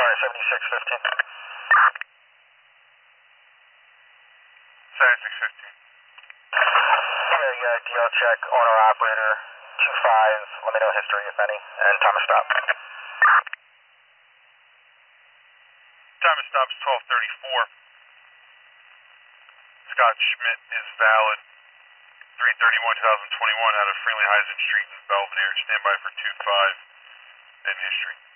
Sorry, 7615. Sorry, 615. Yeah, DL check, owner operator, 25, let me know history if any, and time of stop. Time of stop is 12:34. Scott Schmidt is valid. 3/31/2021 out of Friendly Heisen Street in Belvedere. Stand by for 25 and history.